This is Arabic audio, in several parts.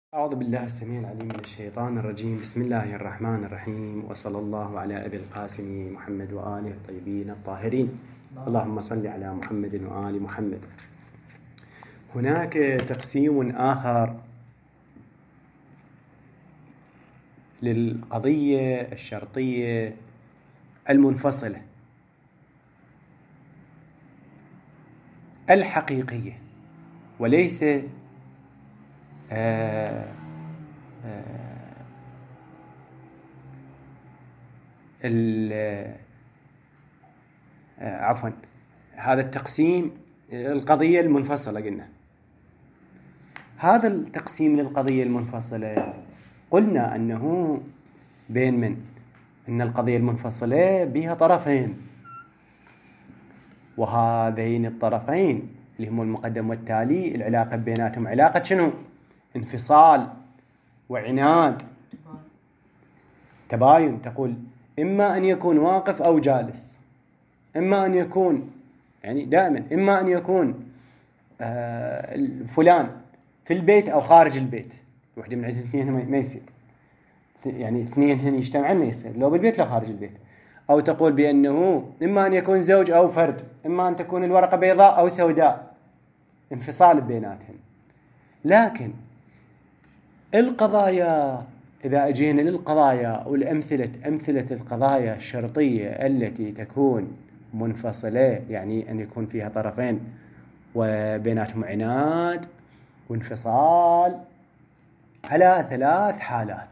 أعوذ بالله السميع العليم من الشيطان الرجيم. بسم الله الرحمن الرحيم، وصلى الله على أبي القاسم محمد وآله الطيبين الطاهرين. اللهم صل على محمد وآل محمد. هناك تقسيم آخر للقضية الشرطية المنفصلة الحقيقية، وليس عفوا هذا التقسيم القضية المنفصلة. قلنا هذا التقسيم للقضية المنفصلة قلنا أنه بين أن القضية المنفصلة بها طرفين، وهذين الطرفين اللي هم المقدم والتالي العلاقة بيناتهم علاقة شنو؟ انفصال وعناد، تباين. تقول إما أن يكون واقف أو جالس، إما أن يكون يعني دائما إما أن يكون فلان في البيت أو خارج البيت. واحدة من الاثنين ما يصير، يعني اثنين هن يجتمعون ما يصير، لو بالبيت لو خارج البيت. أو تقول بأنه إما أن يكون زوج أو فرد، إما أن تكون الورقة بيضاء أو سوداء، انفصال بيناتهم. لكن القضايا إذا أجينا للقضايا أمثلة القضايا الشرطية التي تكون منفصلة، يعني أن يكون فيها طرفين وبيناتهم عناد وانفصال، على ثلاث حالات.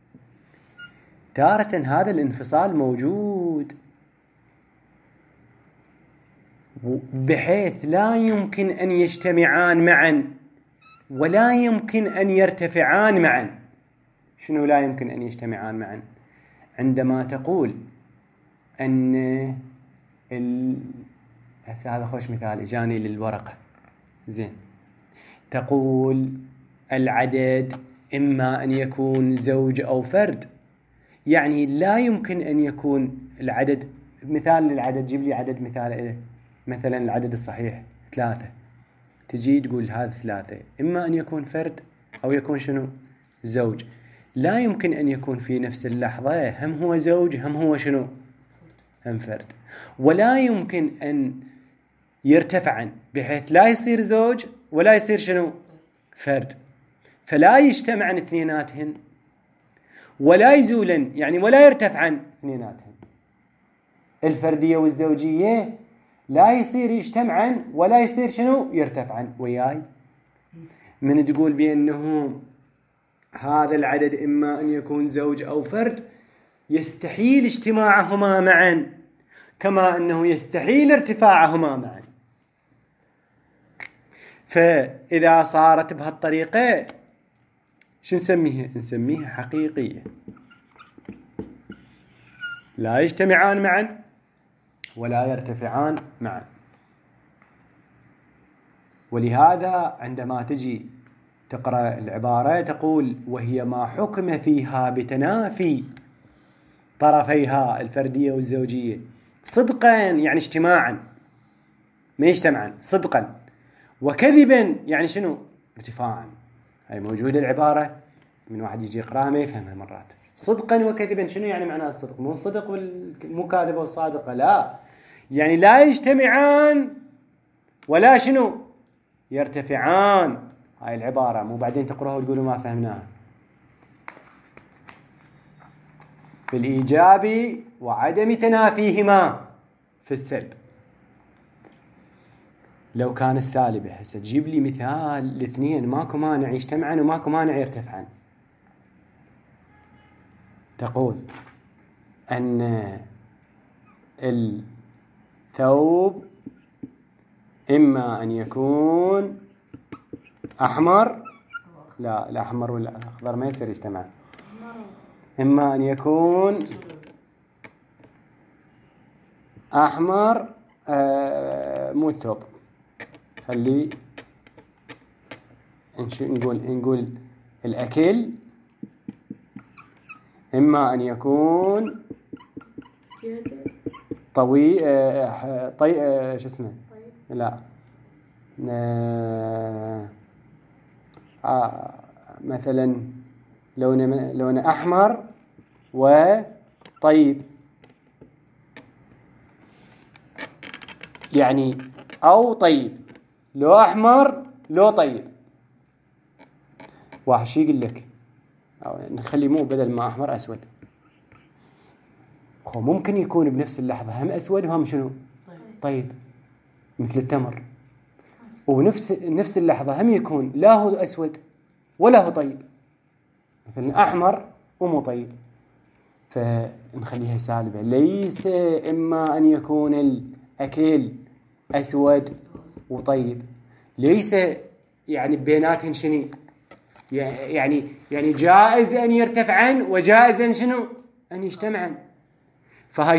تارة هذا الانفصال موجود بحيث لا يمكن أن يجتمعان معا ولا يمكن أن يرتفعان معا. شنو لا يمكن أن يجتمعان معا؟ عندما تقول أن هذا خوش مثال إجاني للورقة. زين، تقول العدد إما أن يكون زوج أو فرد، يعني لا يمكن أن يكون العدد. مثال للعدد، جيب لي عدد مثال إله. مثلا العدد الصحيح 3، تجي تقول هذا 3 إما أن يكون فرد أو يكون شنو؟ زوج. لا يمكن أن يكون في نفس اللحظة هم هو زوج هم هو شنو؟ هم فرد. ولا يمكن أن يرتفعن بحيث لا يصير زوج ولا يصير شنو؟ فرد. فلا يجتمعن اثنيناتهن ولا يزولن، يعني ولا يرتفعن اثنيناتهن. الفردية والزوجية لا يصير يجتمعن ولا يصير شنو؟ يرتفعن. وياي من تقول بأنه هذا العدد إما أن يكون زوج أو فرد، يستحيل اجتماعهما معا كما أنه يستحيل ارتفاعهما معا. فإذا صارت بهالطريقة شو نسميها؟ نسميها حقيقية، لا يجتمعان معا ولا يرتفعان معا. ولهذا عندما تجي تقرأ العبارة تقول وهي ما حكم فيها بتنافي طرفيها الفردية والزوجية صدقا، يعني اجتماعا ما يجتمعان صدقا، وكذبا يعني شنو؟ ارتفاعا. هاي موجودة العبارة، من واحد يجي يقرأها ما يفهمها مرات. صدقا وكذبا شنو يعني معناه الصدق؟ مو الصدق مو كاذبة والصادقة، لا، يعني لا يجتمعان ولا شنو؟ يرتفعان. هاي العبارة، مو بعدين تقرأها وتقولوا ما فهمناها. في الإيجاب وعدم تنافيهما في السلب. لو كان السالبة هسه تجيب لي مثال الاثنين ماكو مانع يجتمعان وماكو مانع يرتفعان. تقول أن الثوب إما أن يكون أحمر، لا الأحمر والأخضر ما يصير يجتمعان. إما أن يكون أحمر مو الثوب، خلي نقول الأكل إما أن يكون طويل شو اسمه؟ لا مثلا لونه أحمر وطيب، يعني أو طيب، لو أحمر لو طيب. واحد شي يقول لك أو نخلي مو بدل ما أحمر أسود، ممكن يكون بنفس اللحظة هم أسود وهم شنو طيب، مثل التمر، ونفس اللحظة هم يكون لا هو أسود ولا هو طيب، مثلا أحمر ومو طيب، فنخليها سالبة. ليس إما أن يكون الأكل أسود وطيب، ليس يعني بيناتهن شنو، يعني جائز أن يرتفعن وجائز أن شنو أن يجتمعن، فهاي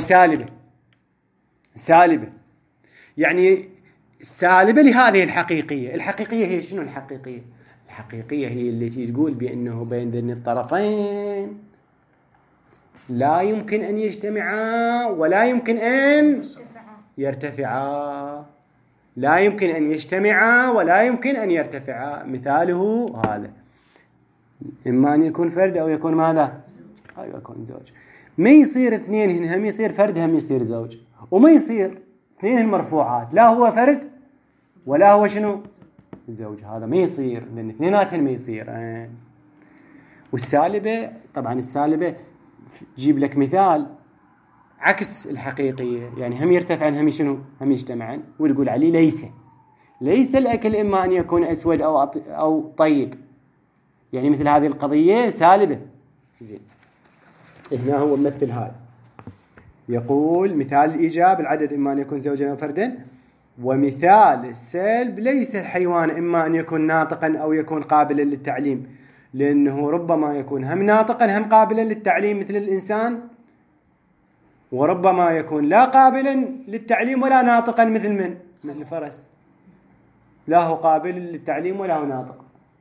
سالبة يعني سالبة لهذه الحقيقية. الحقيقية هي شنو؟ الحقيقية هي التي تقول بأنه بين ذن الطرفين لا يمكن أن يجتمعا ولا يمكن أن يرتفعا، لا يمكن أن يجتمعا ولا يمكن أن يرتفعا. مثاله هذا، إما أن يكون فرد أو يكون ماذا؟ أو يكون زوج. ما يصير اثنين هم يصير فرد هم يصير زوج، وما يصير اثنين مرفوعات لا هو فرد ولا هو شنو زوج، هذا ما يصير، لأن اثنيناتهم ما يصير. والسالبة طبعا السالبة جيب لك مثال عكس الحقيقية، يعني هم يرتفعن هم شنو هم يجتمعن، وتقول عليه ليس الأكل إما أن يكون أسود أو طيب، يعني مثل هذه القضية سالبة. زين، هنا هو مثل هذا، يقول مثال الإيجاب العدد إما أن يكون زوجا أو فردا، ومثال السلب ليس الحيوان إما أن يكون ناطقا أو يكون قابلا للتعليم، لأنه ربما يكون هم ناطقا هم قابلا للتعليم مثل الإنسان، وربما يكون لا قابلا للتعليم ولا ناطقا مثل الفرس، لا هو قابل للتعليم ولا هو ناطق.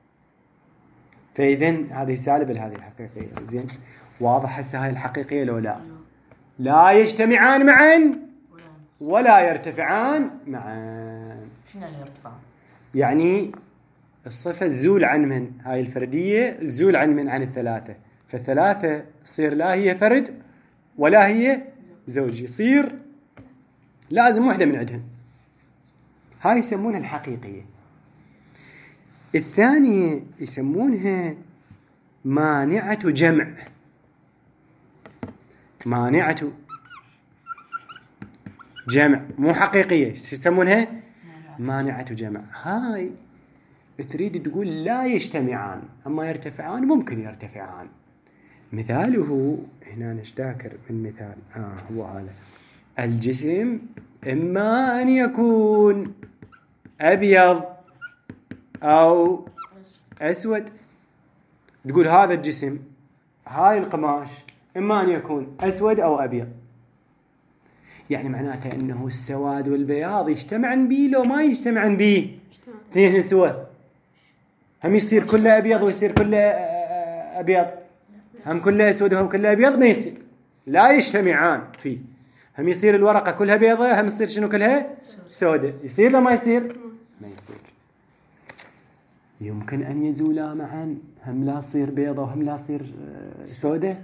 فإذن هذه سالبة هذه الحقيقية. زين، واضح هسه هاي الحقيقية لو لا يجتمعان معا ولا يرتفعان معا. شنو يعني يرتفعان؟ يعني الصفة تزول عن من هاي الفردية، تزول عن الثلاثة، فالثلاثة تصير لا هي فرد ولا هي زوج، يصير لازم واحدة من عندهن. هاي يسمونها الحقيقية. الثانية يسمونها مانعة جمع. مانعة جمع مو حقيقية، يسمونها مانعة جمع. هاي تريد تقول لا يجتمعان أما يرتفعان، ممكن يرتفعان. مثاله هنا نشتاكر من مثال هو هذا، الجسم إما أن يكون أبيض أو أسود. تقول هذا الجسم، هاي القماش إما أن يكون أسود أو أبيض، يعني معناته أنه السواد والبياض يجتمعن بيه لو ما يجتمعن بيه اثنين سوا، هم يصير كله أبيض ويصير كله أبيض، هم كله أسود وهم كله أبيض، ما يصير، لا يجتمعان فيه. هم يصير الورقة كلها بيضة، هم يصير شنو كلها سودة، يصير لا ما يصير؟ ما يصير. يمكن أن يزولا معا، هم لا تصير بيضة وهم لا تصير سودة،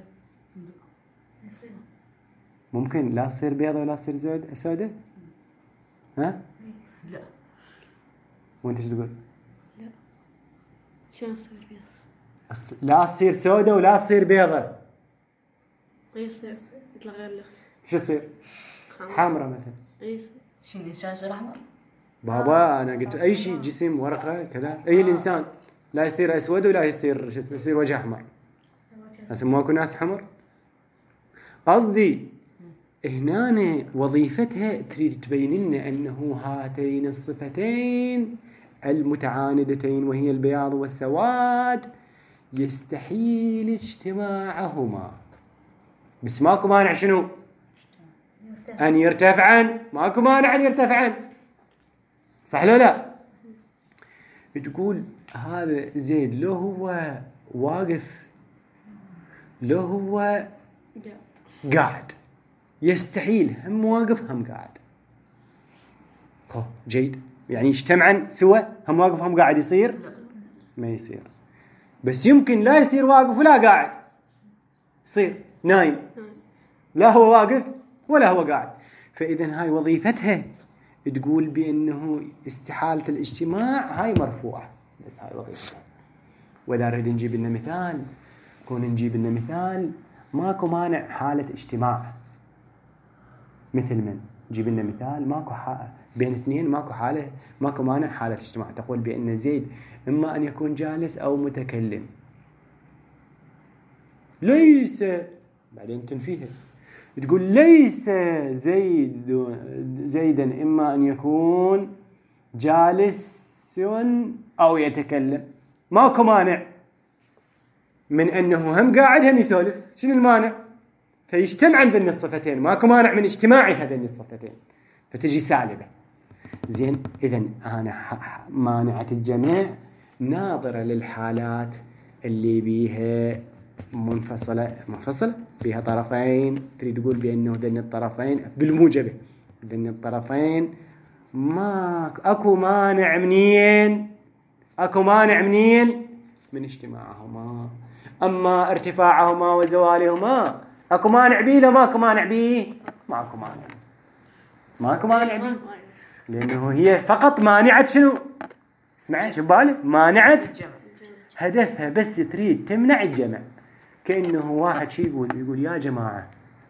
ممكن لا تصير بيضة ولا تصير سودة. ها؟ لا. وانت ايش تقول؟ لا. شلون تصير بيضة؟ لا تصير سودة ولا تصير بيضة. يصير يطلع غير له. شو يصير؟ حمرة مثلا. يصير. شنو الإنسان يصير أحمر؟ بابا أنا قلت أي شيء جسم ورقة كذا، أي الإنسان لا يصير أسود ولا يصير يصير وجه أحمر. لكن ما أكون ناس حمر. قصدي هنا وظيفتها تريد تبين لنا أنه هاتين الصفتين المتعاندتين وهي البياض والسواد يستحيل اجتماعهما، بس ماكو مانع شنو؟ أن يرتفعن، ماكو مانع أن يرتفعن، صح لو لا؟ تقول هذا زيد لو هو واقف لو هو قاعد يستحيل هم واقف هم قاعد. جيد، يعني يجتمعن سوا هم واقف هم قاعد، يصير؟ ما يصير. بس يمكن لا يصير واقف ولا قاعد، يصير نايم، لا هو واقف ولا هو قاعد. فإذا هاي وظيفتها تقول بأنه استحالة الاجتماع هاي مرفوعة، بس هاي وظيفتها. وإذا نريد نجيب لنا مثال، نجيب لنا مثال ماكو مانع حالة اجتماع، مثل من نجيب لنا مثال ماكو بين اثنين ماكو مانع حالة اجتماع. تقول بأن زيد إما أن يكون جالس أو متكلم، ليس، بعدين تنفيها تقول ليس زيدا إما أن يكون جالس أو يتكلم. ماكو مانع من أنه هم قاعد هم يسولف، شنو المانع؟ فيجتمع ذن الصفتين، ماكو مانع من اجتماع هذين الصفتين، فتجي سالبة. زين، إذن أنا مانعة الجميع ناظرة للحالات اللي بيها منفصلة بيها طرفين. تريد تقول بأنه ذن الطرفين بالموجبة، ذن الطرفين ما أكو مانع منين من اجتماعهما. أما ارتفاعهما وزوالهما أكو مانع بيه، لا ماكو مانع بيه، ماكو مانع بيه، لأنه هي فقط مانعة شنو؟ اسمعي شو بالك؟ مانعة هدفها بس تريد تمنع الجمع. كأنه واحد شي يقول يا جماعة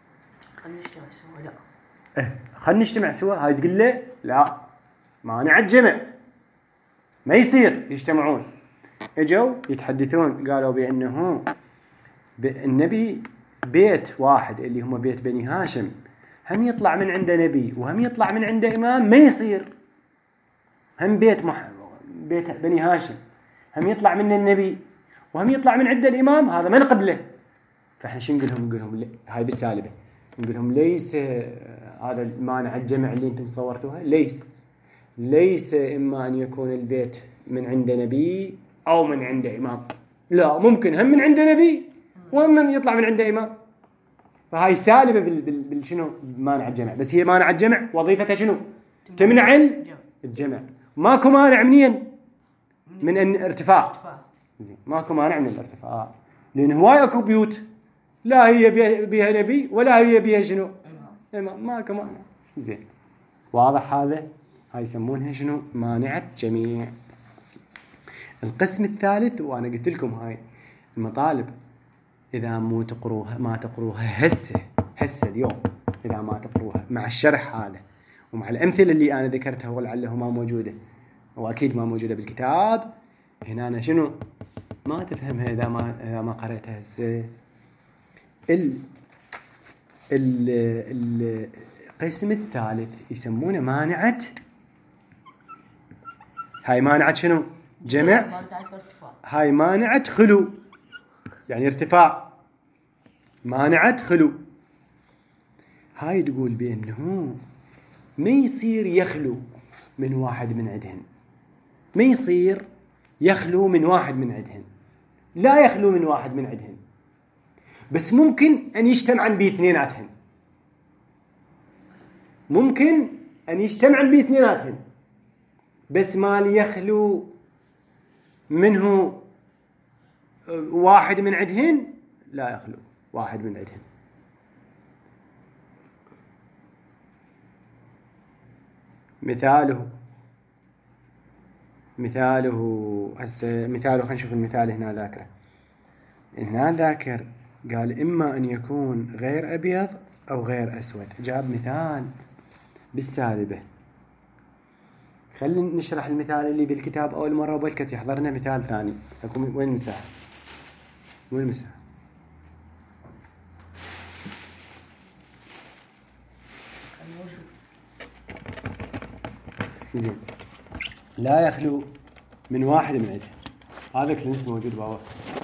خلنا نجتمع سوا، هاي تقول له لا، مانع الجمع، ما يصير يجتمعون. اجوا يتحدثون قالوا بأنه النبي بيت واحد اللي هم بيت بني هاشم، هم يطلع من عنده نبي وهم يطلع من عنده إمام، ما يصير. هم بيت بني هاشم هم يطلع من النبي وهم يطلع من عنده الإمام، هذا ما نقبله. فإحنا شو نقول لهم هاي بالسالبة، نقول لهم ليس هذا المانع الجمع اللي انتم صورتوها، ليس إما أن يكون البيت من عند نبي أو من عند إمام، لا، ممكن هم من عند نبي وهم من يطلع من عند إمام. فهاي سالبة بالشنو؟ مانع الجمع. بس هي مانع الجمع وظيفتها شنو؟ تمنع الجمع. ماكو مانع منين؟ من الارتفاع. زين، ماكو مانع من الارتفاع، لأن هواي أكو بيوت لا هي بيها نبي ولا هي بيها شنو؟ إمام، ماكو مانع. زين، واضح هذا؟ هاي يسمونها شنو؟ مانعة جميع. القسم الثالث، وأنا قلت لكم هاي المطالب إذا ما تقروها هسه اليوم، إذا ما تقروها مع الشرح هذا ومع الأمثلة اللي أنا ذكرتها ولعله ما موجودة وأكيد ما موجودة بالكتاب، هنا أنا شنو ما تفهمها إذا ما قرأتها هسه. القسم الثالث يسمونه مانعة، هاي مانعة شنو؟ جمع. هاي مانعة خلو، يعني ارتفاع، مانعة خلو. هاي تقول بأنه ما يصير يخلو من واحد من عندهن، ما يصير يخلو من واحد من عندهن، لا يخلو من واحد من عندهن، بس ممكن أن يجتمعن باثنيناتهن، ممكن أن يجتمعن باثنيناتهن، بس ما ليخلو منه واحد من عندهن، لا يخلو واحد من عندهن. مثاله خلينا نشوف المثال هنا ذاكره. هنا ذاكر قال إما أن يكون غير أبيض أو غير أسود، جاب مثال بالسالبة. خلينا نشرح المثال اللي بالكتاب أول مرة وبلكت يحضرنا مثال ثاني. وين المساحة؟ زين، لا يخلو من واحد من عندهم، هذا كلمس موجود بابا.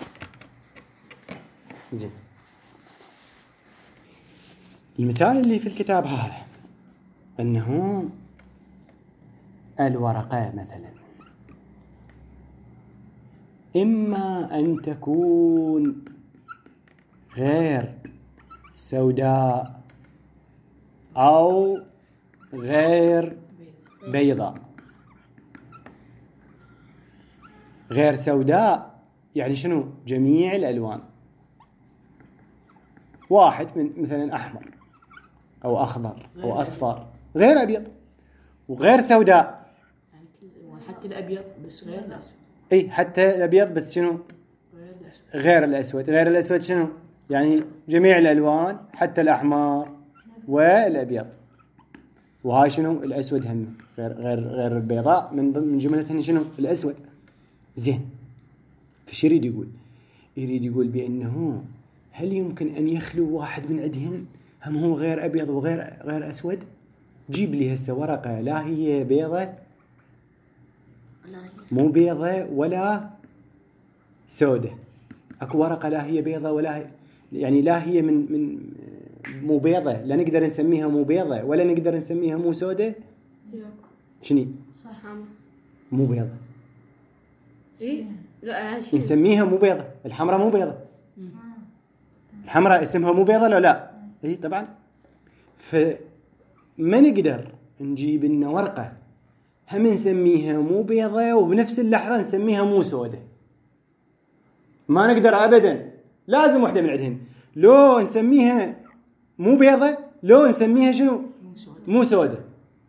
زين، المثال اللي في الكتاب هذا أنه الورقة مثلا إما أن تكون غير سوداء أو غير بيضاء. غير سوداء يعني شنو جميع الألوان. واحد من مثلا أحمر أو أخضر أو أصفر غير أبيض وغير سوداء. يعني كل الألوان حتى الأبيض بس غير الأسود. اي حتى الأبيض بس شنو غير الأسود. غير الأسود. غير الأسود شنو يعني جميع الألوان حتى الأحمر والأبيض. وهاي شنو الأسود هم غير البيضاء من جملتهن شنو الأسود. زين فش يريد يقول؟ يريد يقول بأنه هل يمكن أن يخلو واحد من عندهن هم هو غير أبيض غير أسود؟ جيب لي هسه ورقة لا هي بيضة مو بيضة ولا سودة. اكو ورقة لا هي بيضة ولا يعني لا هي من مو بيضة لا نقدر نسميها مو بيضة ولا نقدر نسميها مو سودة. شني صح مو بيضة. ايه لا شيء نسميها مو بيضة. الحمراء مو بيضة. الحمراء اسمها مو بيضة لو لا اي طبعا. فما نقدر نجيب لنا ورقة هم نسميها مو بيضة وبنفس اللحظة نسميها مو سودة. ما نقدر أبدا. لازم واحدة من عندهن لو نسميها مو بيضة لو نسميها شنو مو سودة.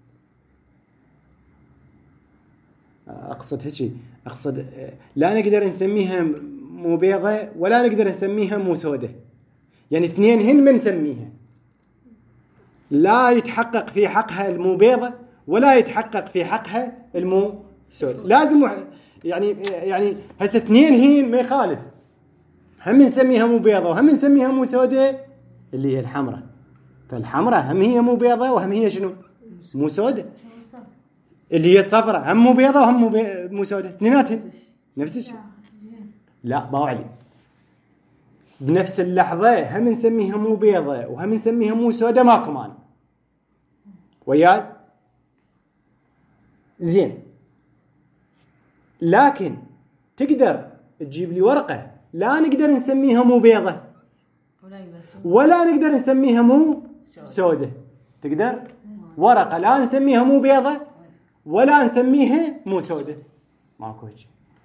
أقصد هيك أقصد لا نقدر نسميها مو بيضة ولا نقدر نسميها مو سودة. يعني اثنين هن ما نسميها. لا يتحقق في حقها المو بيضة ولا يتحقق في حقها المو سودة. لازم يعني هسه اثنين هين ما يخالف. هم نسميها مو بيضة وهم نسميها مو سودة اللي هي الحمراء. فالحمراء هم هي مو بيضة وهم هي شنو مو سودة. اللي هي الصفراء هم مو بيضة وهم مو سودة. اثنيناتهم نفس الشيء. لا باوعلي بنفس اللحظة هم نسميها مو بيضة وهم نسميها مو سودة ماكو معنى. وياي زين. لكن تقدر تجيب لي ورقة لا نقدر نسميها مو بيضة ولا نقدر نسميها مو سودة. تقدر ورقة لا نسميها مو بيضة ولا نسميها مو سودة. ماكو هيك.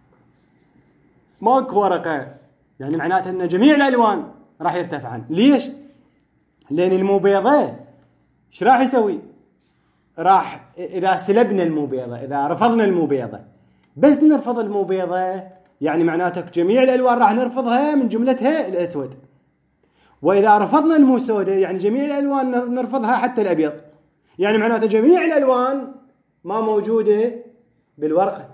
ماكو ورقة يعني معناتها ان جميع الالوان راح يرتفعن. ليش؟ لان المو بيضة ايش راح يسوي؟ راح اذا سلبنا المو بيضة اذا رفضنا المو بيضة بس نرفض المو بيضة يعني معناته جميع الالوان راح نرفضها من جملتها الاسود. واذا رفضنا المو سودة يعني جميع الالوان نرفضها حتى الابيض. يعني معناته جميع الالوان ما موجودة بالورقة.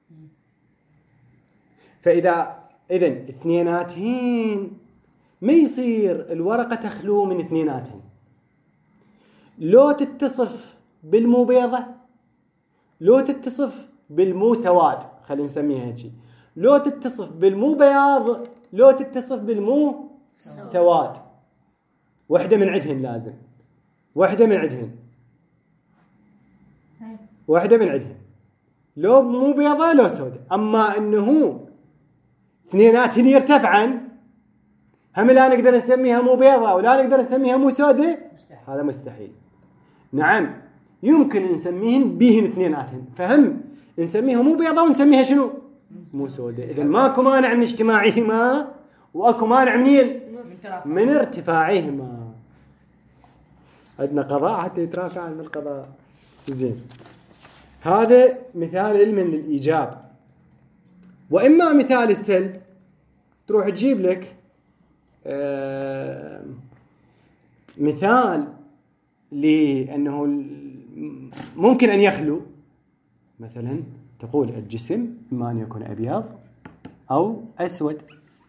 فاذا اذن اثنيناتهن ما يصير الورقة تخلو من اثنيناتهن. لو تتصف بالمو بيضة لو تتصف بالمو سواد خلينا نسميها هيك. لو تتصف بالمو بياض لو تتصف بالمو سواد. واحدة من عندهن لازم. واحدة من عندهن لو مو بيضة لو سودة. أما أنه اثنيناتهن يرتفعن هم لا نقدر نسميها مو بيضة ولا نقدر نسميها مو سودة. هذا مستحيل. نعم يمكن نسميهن بيهن اثنيناتهن فهم نسميها مو بيضة ونسميها شنو مو سودة. إذن ماكو مانع من اجتماعهما واكو مانع من ارتفاعهما. عندنا قضاء حتى يترافع عن القضاء. زين هذا مثال علما للإيجاب. وإما مثال السلب تروح تجيب لك مثال لأنه ممكن أن يخلو. مثلا تقول الجسم إما أن يكون أبيض أو أسود.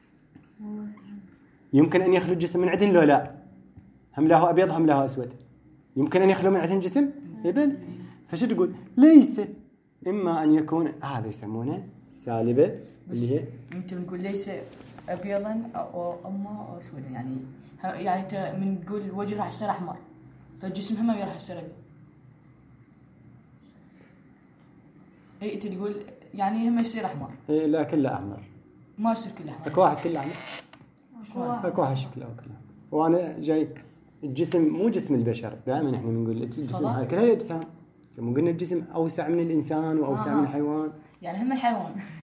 يمكن أن يخلو الجسم من عندهن لو لا هم له أبيض هم له أسود. يمكن أن يخلو من عندهن جسم إبل. فشو تقول ليس إما أن يكون هذا يسمونه سالبة اللي هي ممكن نقول ليس أبيضا أو أما أسود. يعني أنت من تقول الوجه راح يصير أحمر فالجسم هم راح يصير أبيض. إيه أنت تقول يعني هم يصير أحمر. إيه لا كله أحمر. ما يصير كله أحمر. أكو واحد كله أحمر. أكو واحد شكله كله. وأنا جاي الجسم مو جسم البشر. دائما إحنا بنقول الجسم هاي كلها أجسام. مو قلنا الجسم أوسع من الإنسان وأوسع من الحيوان. يعني هم الحيوان